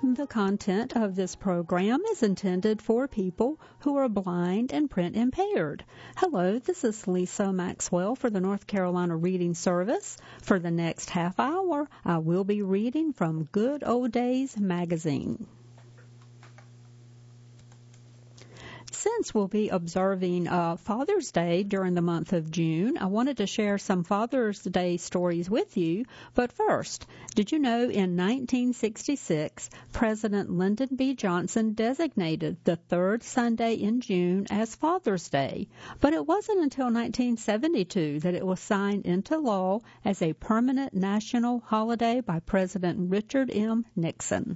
The content of this program is intended for people who are blind and print impaired. Hello, this is Lisa Maxwell for the North Carolina Reading Service. For the next half hour, I will be reading from Good Old Days magazine. Since we'll be observing Father's Day during the month of June, I wanted to share some Father's Day stories with you. But first, did you know in 1966, President Lyndon B. Johnson designated the third Sunday in June as Father's Day? But it wasn't until 1972 that it was signed into law as a permanent national holiday by President Richard M. Nixon.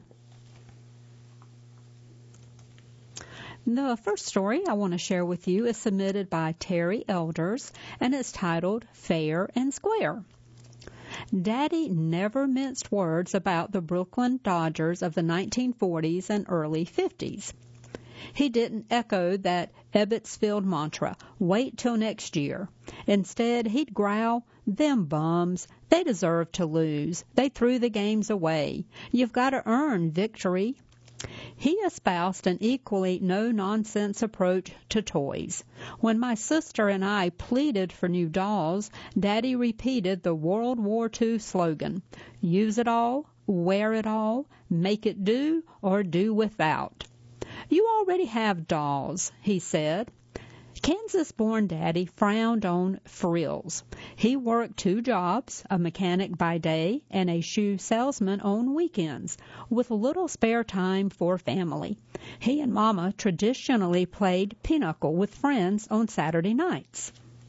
The first story I want to share with you is submitted by Terry Elders, and it's titled Fair and Square. Daddy never minced words about the Brooklyn Dodgers of the 1940s and early 50s. He didn't echo that Ebbetsfield mantra, wait till next year. Instead, he'd growl, them bums, they deserve to lose. They threw the games away. You've got to earn victory. He espoused an equally no-nonsense approach to toys. When my sister and I pleaded for new dolls, Daddy repeated the World War II slogan, use it all, wear it all, make it do, or do without. You already have dolls, he said. Kansas-born Daddy frowned on frills. He worked 2 jobs, a mechanic by day and a shoe salesman on weekends, with little spare time for family. He and Mama traditionally played pinochle with friends on Saturday nights.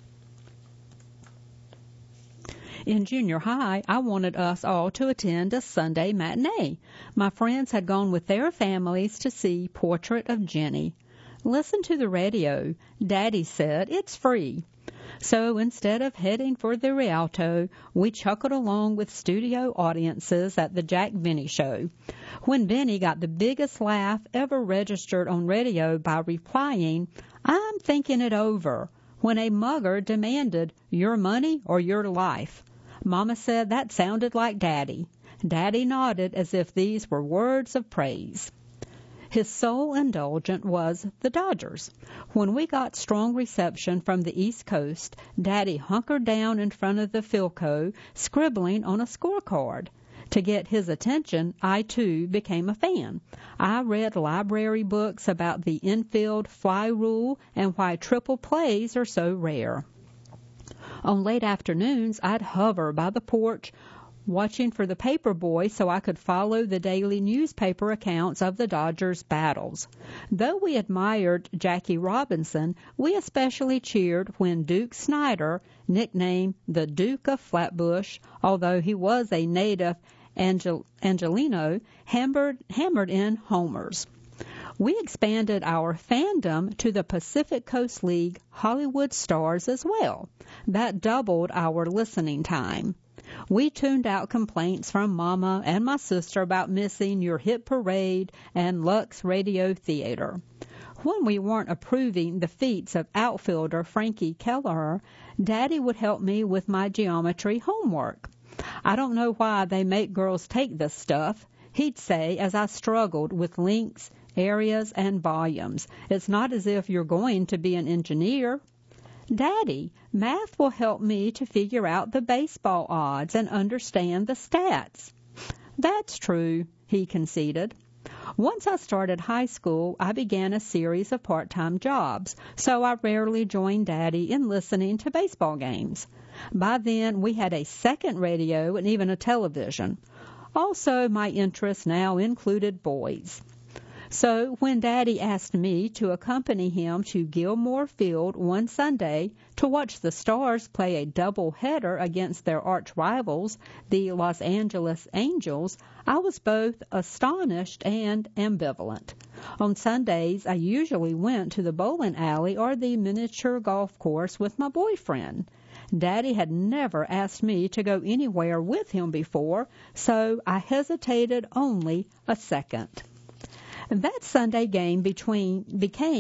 In junior high, I wanted us all to attend a Sunday matinee. My friends had gone with their families to see Portrait of Jenny. Listen to the radio. Daddy said it's free. So instead of heading for the Rialto, we chuckled along with studio audiences at the Jack Benny Show. When Benny got the biggest laugh ever registered on radio by replying, I'm thinking it over, when a mugger demanded, your money or your life. Mama said that sounded like Daddy. Daddy nodded as if these were words of praise. His sole indulgent was the Dodgers. When we got strong reception from the East Coast, Daddy hunkered down in front of the Philco, scribbling on a scorecard. To get his attention, I, too, became a fan. I read library books about the infield fly rule and why triple plays are so rare. On late afternoons, I'd hover by the porch, watching for the paper boy so I could follow the daily newspaper accounts of the Dodgers' battles. Though we admired Jackie Robinson, we especially cheered when Duke Snider, nicknamed the Duke of Flatbush, although he was a native Angelino, hammered in homers. We expanded our fandom to the Pacific Coast League Hollywood stars as well. That doubled our listening time. We tuned out complaints from Mama and my sister about missing Your Hit Parade and Lux Radio Theater. When we weren't approving the feats of outfielder Frankie Kelleher, Daddy would help me with my geometry homework. I don't know why they make girls take this stuff, he'd say as I struggled with lengths, areas, and volumes. It's not as if you're going to be an engineer. Daddy, math will help me to figure out the baseball odds and understand the stats. That's true, he conceded. Once I started high school, I began a series of part-time jobs, so I rarely joined Daddy in listening to baseball games. By then, we had a second radio and even a television. Also, my interests now included boys. So when Daddy asked me to accompany him to Gilmore Field one Sunday to watch the Stars play a doubleheader against their arch rivals, the Los Angeles Angels, I was both astonished and ambivalent. On Sundays, I usually went to the bowling alley or the miniature golf course with my boyfriend. Daddy had never asked me to go anywhere with him before, so I hesitated only a second. That Sunday game became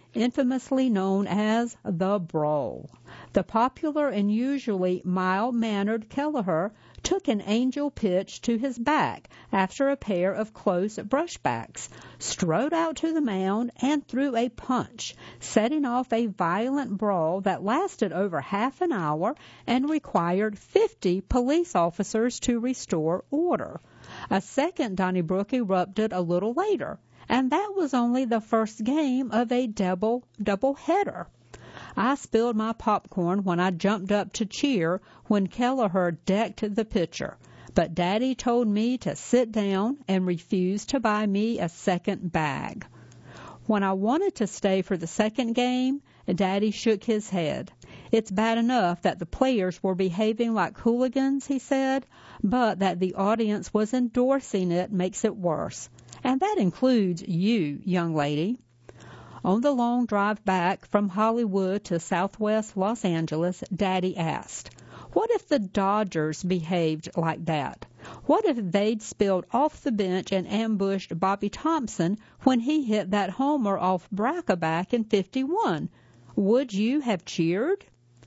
infamously known as the Brawl. The popular and usually mild-mannered Kelleher took an angel pitch to his back after a pair of close brushbacks, strode out to the mound, and threw a punch, setting off a violent brawl that lasted over half an hour and required 50 police officers to restore order. A second Donnybrook erupted a little later, and that was only the first game of a double-header. I spilled my popcorn when I jumped up to cheer when Kelleher decked the pitcher, but Daddy told me to sit down and refused to buy me a second bag. When I wanted to stay for the second game, Daddy shook his head. It's bad enough that the players were behaving like hooligans, he said, but that the audience was endorsing it makes it worse. And that includes you, young lady. On the long drive back from Hollywood to southwest Los Angeles, Daddy asked, what if the Dodgers behaved like that? What if they'd spilled off the bench and ambushed Bobby Thompson when he hit that homer off Braca back in '51? Would you have cheered?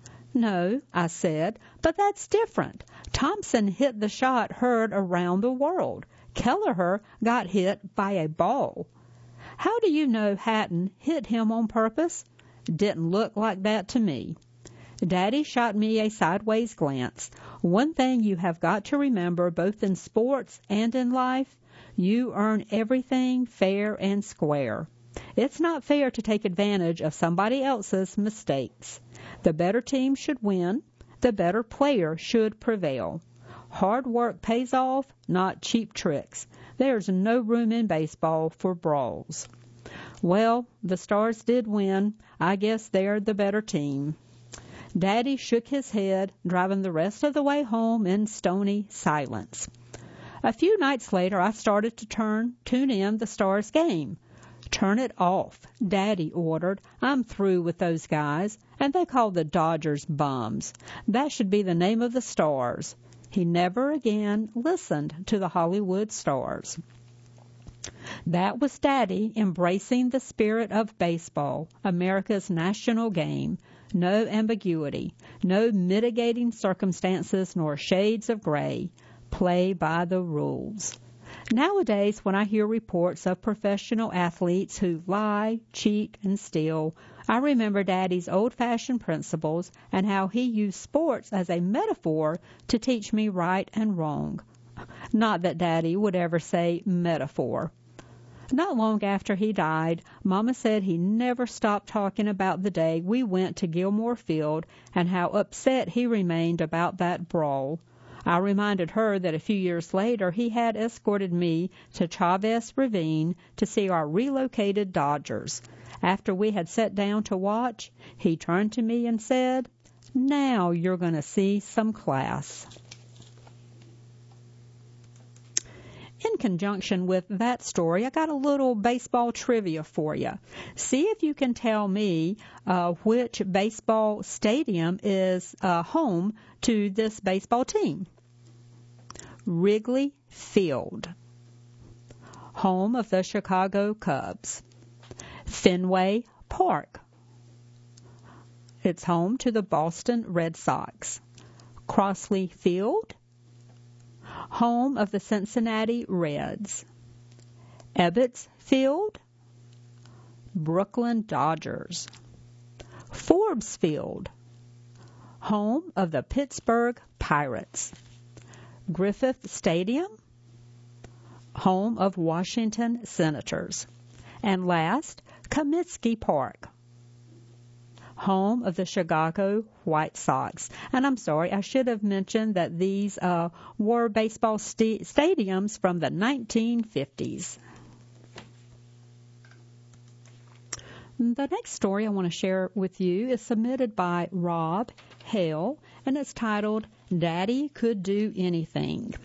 No, I said, but that's different. Thompson hit the shot heard around the world. Kelleher got hit by a ball. How do you know Hatton hit him on purpose? Didn't look like that to me. Daddy shot me a sideways glance. One thing you have got to remember both in sports and in life, you earn everything fair and square. It's not fair to take advantage of somebody else's mistakes. The better team should win. The better player should prevail. Hard work pays off, not cheap tricks. There's no room in baseball for brawls. Well, the Stars did win. I guess they're the better team. Daddy shook his head, driving the rest of the way home in stony silence. A few nights later, I started to tune in the Stars game. Turn it off, Daddy ordered. I'm through with those guys, and they call the Dodgers bums. That should be the name of the Stars. He never again listened to the Hollywood stars. That was Daddy embracing the spirit of baseball, America's national game. No ambiguity, no mitigating circumstances nor shades of gray. Play by the rules. Nowadays, when I hear reports of professional athletes who lie, cheat, and steal, I remember Daddy's old-fashioned principles and how he used sports as a metaphor to teach me right and wrong. Not that Daddy would ever say metaphor. Not long after he died, Mama said he never stopped talking about the day we went to Gilmore Field and how upset he remained about that brawl. I reminded her that a few years later he had escorted me to Chavez Ravine to see our relocated Dodgers. After we had sat down to watch, he turned to me and said, "Now you're going to see some class." In conjunction with that story, I got a little baseball trivia for you. See if you can tell me which baseball stadium is home to this baseball team. Wrigley Field, home of the Chicago Cubs. Fenway Park, it's home to the Boston Red Sox. Crossley Field, home of the Cincinnati Reds. Ebbets Field, Brooklyn Dodgers. Forbes Field, home of the Pittsburgh Pirates. Griffith Stadium, home of Washington Senators. And last, Comiskey Park, home of the Chicago White Sox. And I'm sorry, I should have mentioned that these were baseball stadiums from the 1950s. The next story I want to share with you is submitted by Rob Hale, and it's titled, Daddy Could Do Anything.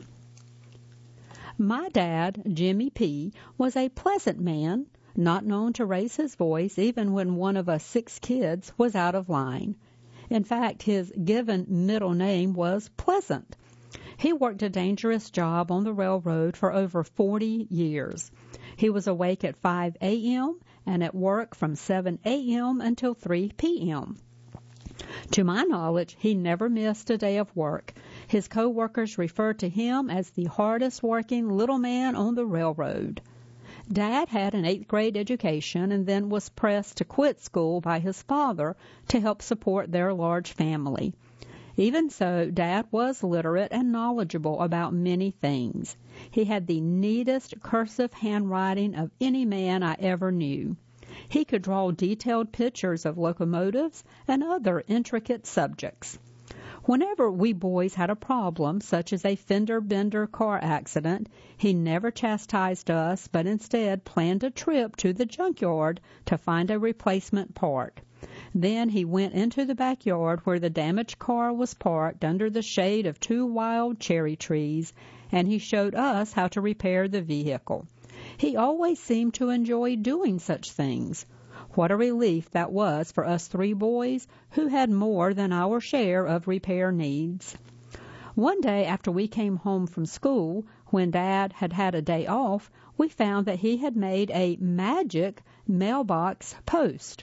My dad, Jimmy P., was a pleasant man, not known to raise his voice even when one of us 6 kids was out of line. In fact, his given middle name was Pleasant. He worked a dangerous job on the railroad for over 40 years. He was awake at 5 a.m. and at work from 7 a.m. until 3 p.m. To my knowledge, he never missed a day of work. His co-workers referred to him as the hardest-working little man on the railroad. Dad had an 8th grade education and then was pressed to quit school by his father to help support their large family. Even so, Dad was literate and knowledgeable about many things. He had the neatest cursive handwriting of any man I ever knew. He could draw detailed pictures of locomotives and other intricate subjects. Whenever we boys had a problem, such as a fender-bender car accident, he never chastised us, but instead planned a trip to the junkyard to find a replacement part. Then he went into the backyard where the damaged car was parked under the shade of 2 wild cherry trees, and he showed us how to repair the vehicle. He always seemed to enjoy doing such things. What a relief that was for us 3 boys who had more than our share of repair needs. One day after we came home from school, when Dad had had a day off, we found that he had made a magic mailbox post.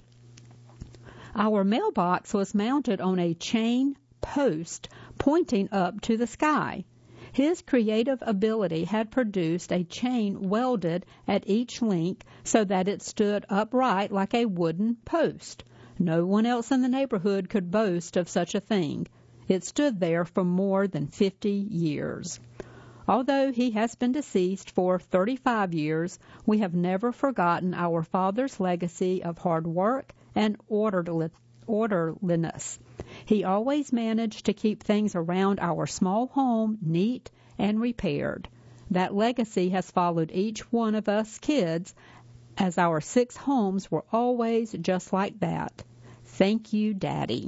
Our mailbox was mounted on a chain post pointing up to the sky. His creative ability had produced a chain welded at each link so that it stood upright like a wooden post. No one else in the neighborhood could boast of such a thing. It stood there for more than 50 years. Although he has been deceased for 35 years, we have never forgotten our father's legacy of hard work and orderliness. He always managed to keep things around our small home neat and repaired. That legacy has followed each one of us kids, as our 6 homes were always just like that. Thank you, Daddy.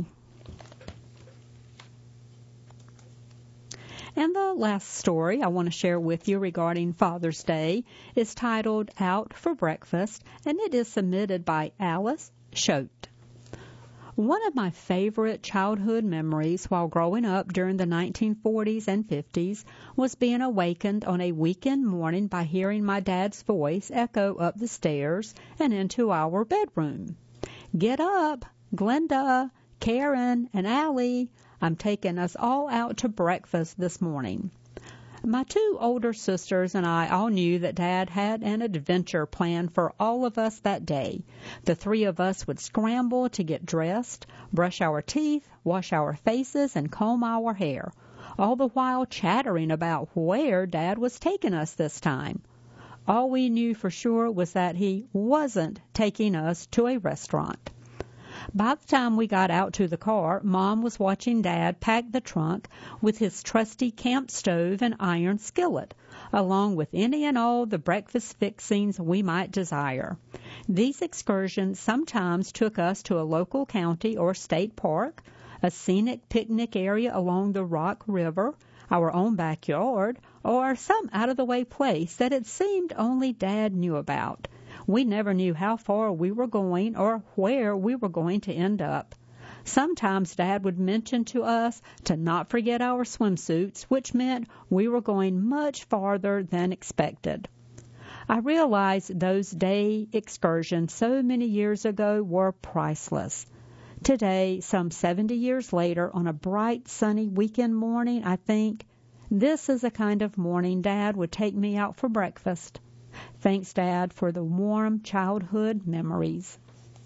And the last story I want to share with you regarding Father's Day is titled Out for Breakfast, and it is submitted by Alice Schote. One of my favorite childhood memories while growing up during the 1940s and 50s was being awakened on a weekend morning by hearing my dad's voice echo up the stairs and into our bedroom. "Get up, Glenda, Karen, and Allie. I'm taking us all out to breakfast this morning." My 2 older sisters and I all knew that Dad had an adventure planned for all of us that day. The 3 of us would scramble to get dressed, brush our teeth, wash our faces, and comb our hair, all the while chattering about where Dad was taking us this time. All we knew for sure was that he wasn't taking us to a restaurant. By the time we got out to the car, Mom was watching Dad pack the trunk with his trusty camp stove and iron skillet, along with any and all the breakfast fixings we might desire. These excursions sometimes took us to a local county or state park, a scenic picnic area along the Rock River, our own backyard, or some out-of-the-way place that it seemed only Dad knew about. We never knew how far we were going or where we were going to end up. Sometimes Dad would mention to us to not forget our swimsuits, which meant we were going much farther than expected. I realized those day excursions so many years ago were priceless. Today, some 70 years later, on a bright, sunny weekend morning, I think, this is the kind of morning Dad would take me out for breakfast. Thanks, Dad, for the warm childhood memories.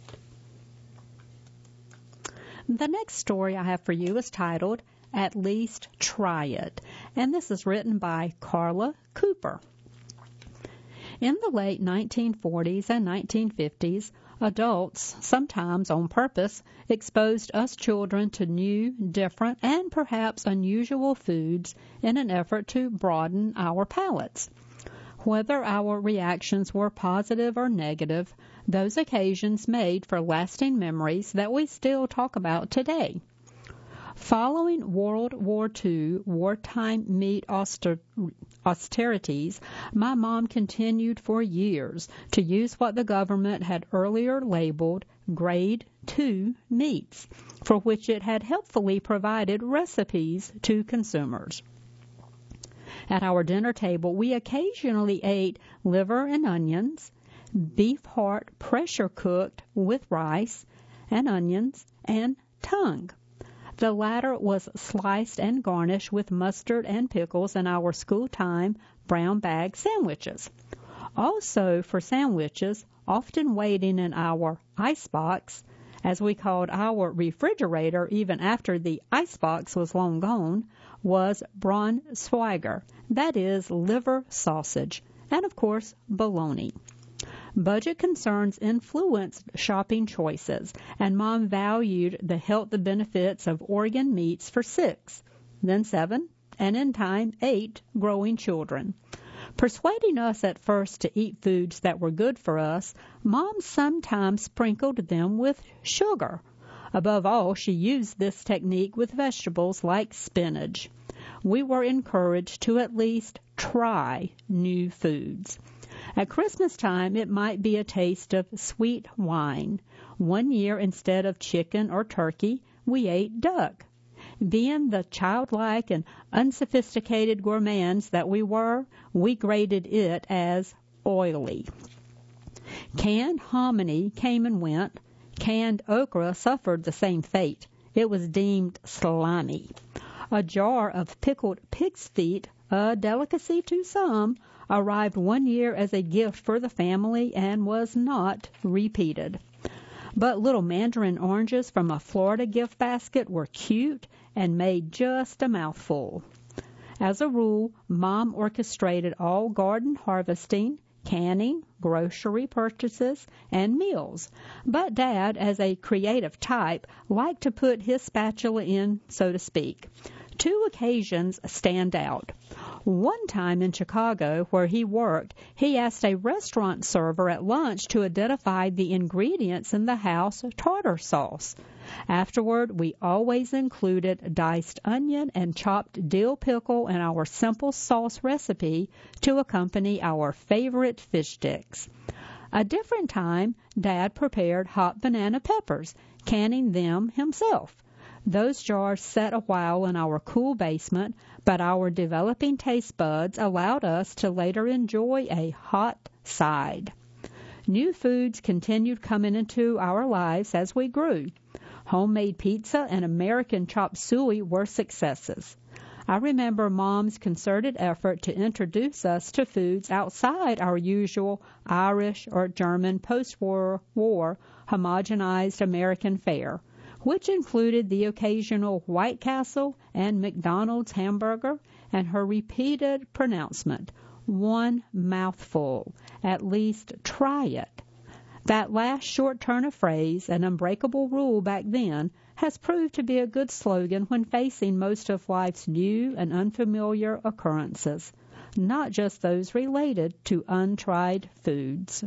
The next story I have for you is titled, At Least Try It, and this is written by Carla Cooper. In the late 1940s and 1950s, adults, sometimes on purpose, exposed us children to new, different, and perhaps unusual foods in an effort to broaden our palates. Whether our reactions were positive or negative, those occasions made for lasting memories that we still talk about today. Following World War II wartime meat austerities, my mom continued for years to use what the government had earlier labeled Grade 2 meats, for which it had helpfully provided recipes to consumers. At our dinner table, we occasionally ate liver and onions, beef heart pressure cooked with rice and onions, and tongue. The latter was sliced and garnished with mustard and pickles in our school-time brown bag sandwiches. Also for sandwiches, often waiting in our icebox, as we called our refrigerator even after the icebox was long gone, was Braunschweiger, that is, liver sausage, and of course, bologna. Budget concerns influenced shopping choices, and Mom valued the health benefits of organ meats for 6, then 7, and in time 8 growing children. Persuading us at first to eat foods that were good for us, Mom sometimes sprinkled them with sugar. Above all, she used this technique with vegetables like spinach. We were encouraged to at least try new foods. At Christmas time, it might be a taste of sweet wine. One year, instead of chicken or turkey, we ate duck. Being the childlike and unsophisticated gourmands that we were, we graded it as oily. Canned hominy came and went. Canned okra suffered the same fate. It was deemed slimy. A jar of pickled pig's feet, a delicacy to some, arrived one year as a gift for the family and was not repeated. But little mandarin oranges from a Florida gift basket were cute and made just a mouthful. As a rule, Mom orchestrated all garden harvesting, canning, grocery purchases, and meals. But Dad, as a creative type, liked to put his spatula in, so to speak. 2 occasions stand out. One time in Chicago, where he worked, he asked a restaurant server at lunch to identify the ingredients in the house tartar sauce. Afterward, we always included diced onion and chopped dill pickle in our simple sauce recipe to accompany our favorite fish sticks. A different time, Dad prepared hot banana peppers, canning them himself. Those jars sat a while in our cool basement, but our developing taste buds allowed us to later enjoy a hot side. New foods continued coming into our lives as we grew. Homemade pizza and American chop suey were successes. I remember Mom's concerted effort to introduce us to foods outside our usual Irish or German post-war homogenized American fare, which included the occasional White Castle and McDonald's hamburger, and her repeated pronouncement, "one mouthful, at least try it." That last short turn of phrase, an unbreakable rule back then, has proved to be a good slogan when facing most of life's new and unfamiliar occurrences, not just those related to untried foods.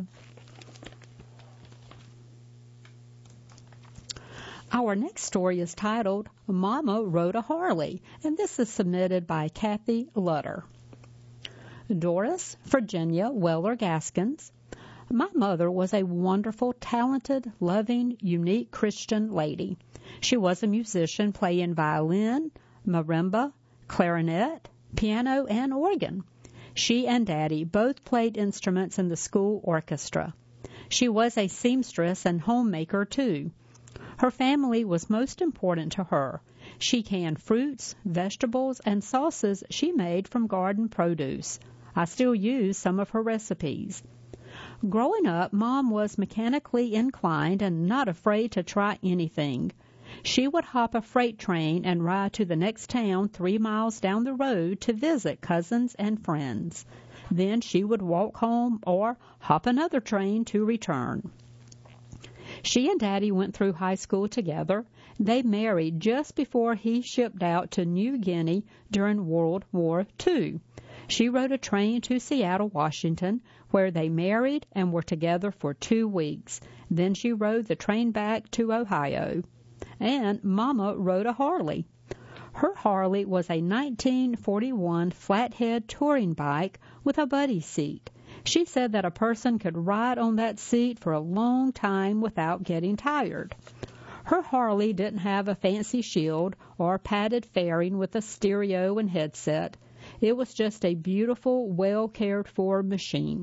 Our next story is titled, Mama Rode a Harley, and this is submitted by Kathy Lutter. Doris Virginia Weller Gaskins. My mother was a wonderful, talented, loving, unique Christian lady. She was a musician playing violin, marimba, clarinet, piano, and organ. She and Daddy both played instruments in the school orchestra. She was a seamstress and homemaker, too. Her family was most important to her. She canned fruits, vegetables, and sauces she made from garden produce. I still use some of her recipes. Growing up, Mom was mechanically inclined and not afraid to try anything. She would hop a freight train and ride to the next town 3 miles down the road to visit cousins and friends. Then she would walk home or hop another train to return. She and Daddy went through high school together. They married just before he shipped out to New Guinea during World War II. She rode a train to Seattle, Washington, where they married and were together for 2 weeks. Then she rode the train back to Ohio. And Mama rode a Harley. Her Harley was a 1941 flathead touring bike with a buddy seat. She said that a person could ride on that seat for a long time without getting tired. Her Harley didn't have a fancy shield or padded fairing with a stereo and headset. It was just a beautiful, well-cared-for machine.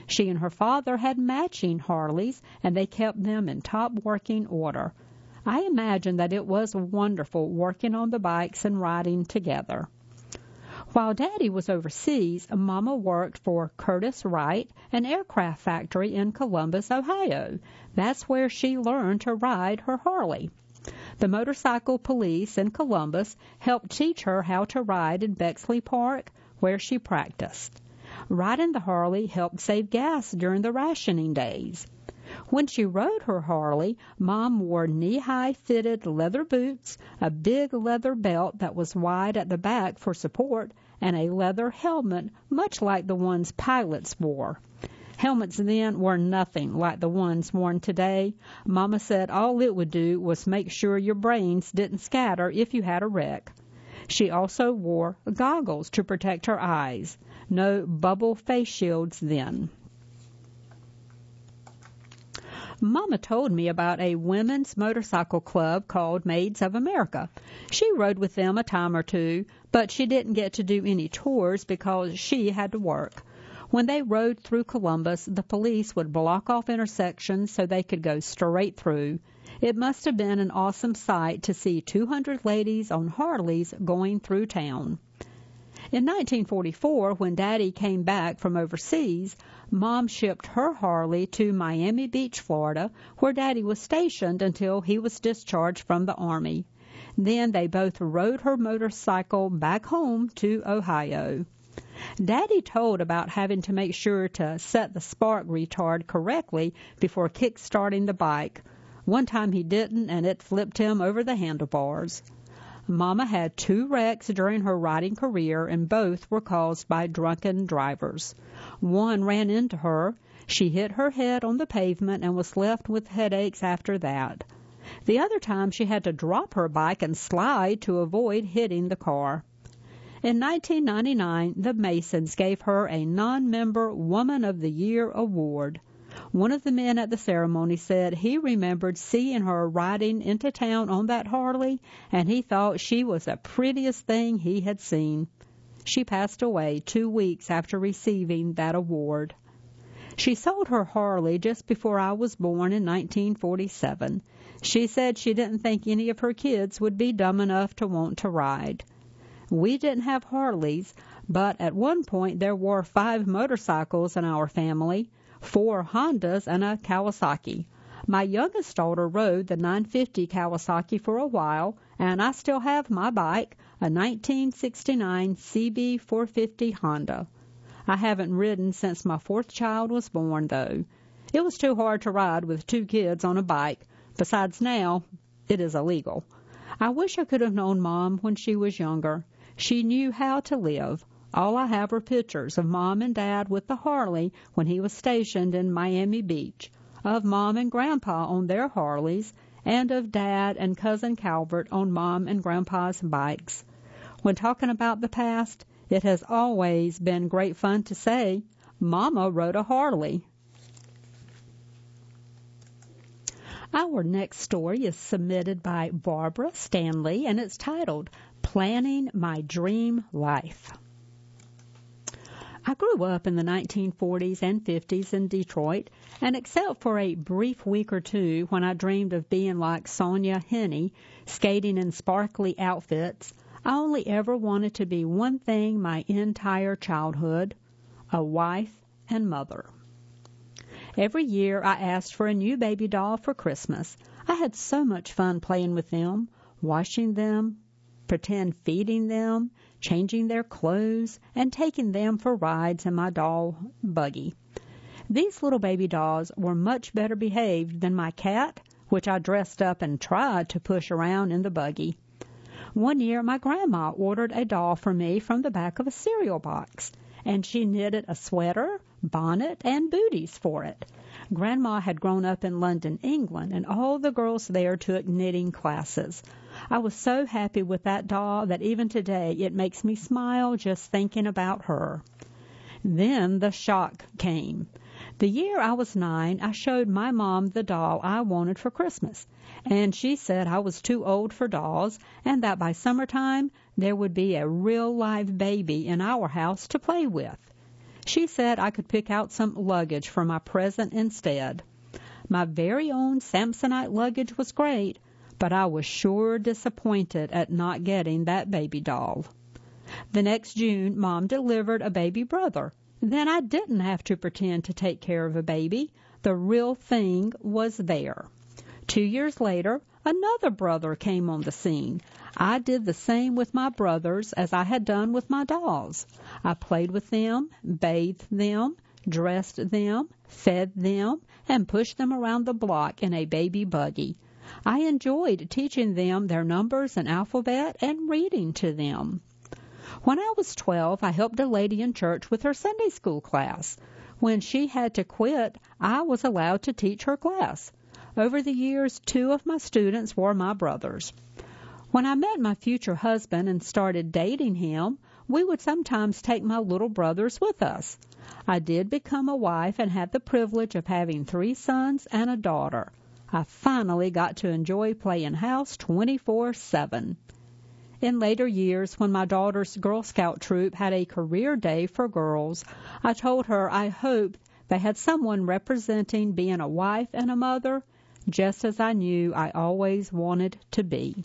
She and her father had matching Harleys, and they kept them in top working order. I imagine that it was wonderful working on the bikes and riding together. While Daddy was overseas, Mama worked for Curtiss Wright, an aircraft factory in Columbus, Ohio. That's where she learned to ride her Harley. The motorcycle police in Columbus helped teach her how to ride in Bexley Park, where she practiced. Riding the Harley helped save gas during the rationing days. When she rode her Harley, Mom wore knee-high fitted leather boots, a big leather belt that was wide at the back for support, and a leather helmet, much like the ones pilots wore. Helmets then were nothing like the ones worn today. Mama said all it would do was make sure your brains didn't scatter if you had a wreck. She also wore goggles to protect her eyes. No bubble face shields then. Mama told me about a women's motorcycle club called Maids of America. She rode with them a time or two, but she didn't get to do any tours because she had to work. When they rode through Columbus, the police would block off intersections so they could go straight through. It must have been an awesome sight to see 200 ladies on Harleys going through town. In 1944, when Daddy came back from overseas, Mom shipped her Harley to Miami Beach, Florida, where Daddy was stationed until he was discharged from the Army. Then they both rode her motorcycle back home to Ohio. Daddy told about having to make sure to set the spark retard correctly before kick-starting the bike. One time he didn't, and it flipped him over the handlebars. Mama had 2 wrecks during her riding career, and both were caused by drunken drivers. One ran into her. She hit her head on the pavement and was left with headaches after that. The other time she had to drop her bike and slide to avoid hitting the car. In 1999, the Masons gave her a non-member Woman of the Year award. One of the men at the ceremony said he remembered seeing her riding into town on that Harley, and he thought she was the prettiest thing he had seen. She passed away 2 weeks after receiving that award. She sold her Harley just before I was born in 1947. She said she didn't think any of her kids would be dumb enough to want to ride. We didn't have Harleys, but at one point there were 5 motorcycles in our family, 4 Hondas and a Kawasaki. My youngest daughter rode the 950 Kawasaki for a while, and I still have my bike, a 1969 CB450 Honda. I haven't ridden since my 4th child was born, though. It was too hard to ride with 2 kids on a bike. Besides, now it is illegal. I wish I could have known Mom when she was younger. She knew how to live. All I have are pictures of Mom and Dad with the Harley when he was stationed in Miami Beach, of Mom and Grandpa on their Harleys, and of Dad and Cousin Calvert on Mom and Grandpa's bikes. When talking about the past, it has always been great fun to say, Mama rode a Harley. Our next story is submitted by Barbara Stanley, and it's titled, Planning My Dream Life. I grew up in the 1940s and 50s in Detroit, and except for a brief week or two when I dreamed of being like Sonia Henney, skating in sparkly outfits, I only ever wanted to be one thing my entire childhood, a wife and mother. Every year I asked for a new baby doll for Christmas. I had so much fun playing with them, washing them, pretend feeding them, changing their clothes, and taking them for rides in my doll buggy. These little baby dolls were much better behaved than my cat, which I dressed up and tried to push around in the buggy. One year, my grandma ordered a doll for me from the back of a cereal box, and she knitted a sweater, bonnet, and booties for it. Grandma had grown up in London, England, and all the girls there took knitting classes. I was so happy with that doll that even today it makes me smile just thinking about her. Then the shock came. The year I was 9, I showed my mom the doll I wanted for Christmas, and she said I was too old for dolls and that by summertime there would be a real live baby in our house to play with. She said I could pick out some luggage for my present instead. My very own Samsonite luggage was great, but I was sure disappointed at not getting that baby doll. The next June, Mom delivered a baby brother. Then I didn't have to pretend to take care of a baby. The real thing was there. 2 years later, another brother came on the scene. I did the same with my brothers as I had done with my dolls. I played with them, bathed them, dressed them, fed them, and pushed them around the block in a baby buggy. I enjoyed teaching them their numbers and alphabet and reading to them. When I was 12, I helped a lady in church with her Sunday school class. When she had to quit, I was allowed to teach her class. Over the years, 2 of my students were my brothers. When I met my future husband and started dating him, we would sometimes take my little brothers with us. I did become a wife and had the privilege of having 3 sons and a daughter. I finally got to enjoy playing house 24/7. In later years, when my daughter's Girl Scout troop had a career day for girls, I told her I hoped they had someone representing being a wife and a mother, just as I knew I always wanted to be.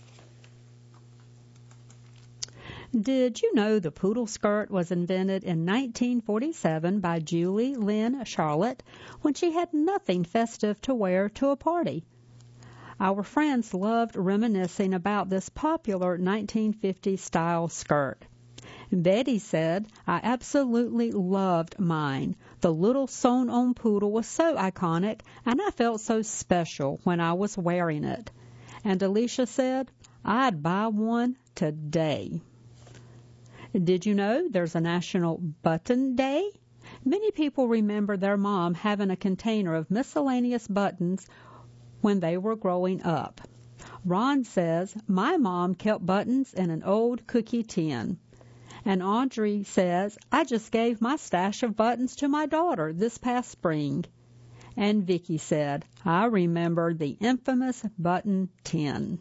Did you know the poodle skirt was invented in 1947 by Julie Lynn Charlotte when she had nothing festive to wear to a party? Our friends loved reminiscing about this popular 1950s style skirt. Betty said, I absolutely loved mine. The little sewn-on poodle was so iconic, and I felt so special when I was wearing it. And Alicia said, I'd buy one today. Did you know there's a National Button Day? Many people remember their mom having a container of miscellaneous buttons when they were growing up. Ron says, my mom kept buttons in an old cookie tin. And Audrey says, I just gave my stash of buttons to my daughter this past spring. And Vicky said, I remember the infamous button tin.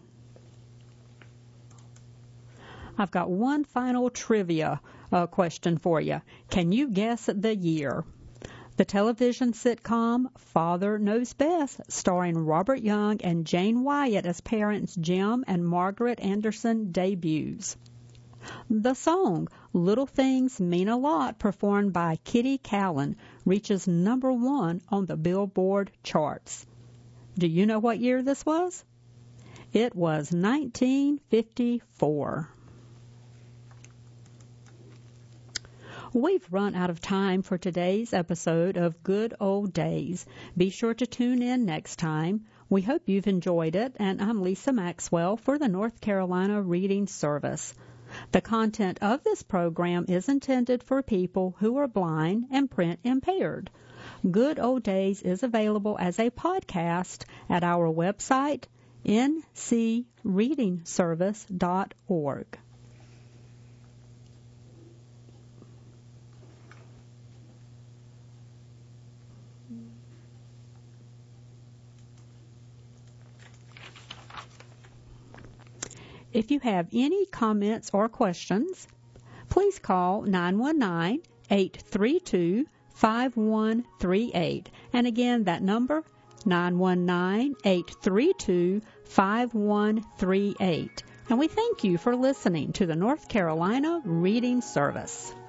I've got one final trivia question for you. Can you guess the year? The television sitcom Father Knows Best, starring Robert Young and Jane Wyatt as parents Jim and Margaret Anderson, debuts. The song Little Things Mean a Lot, performed by Kitty Callan, reaches number 1 on the Billboard charts. Do you know what year this was? It was 1954. We've run out of time for today's episode of Good Old Days. Be sure to tune in next time. We hope you've enjoyed it, and I'm Lisa Maxwell for the North Carolina Reading Service. The content of this program is intended for people who are blind and print impaired. Good Old Days is available as a podcast at our website, ncreadingservice.org. If you have any comments or questions, please call 919-832-5138. And again, that number, 919-832-5138. And we thank you for listening to the North Carolina Reading Service.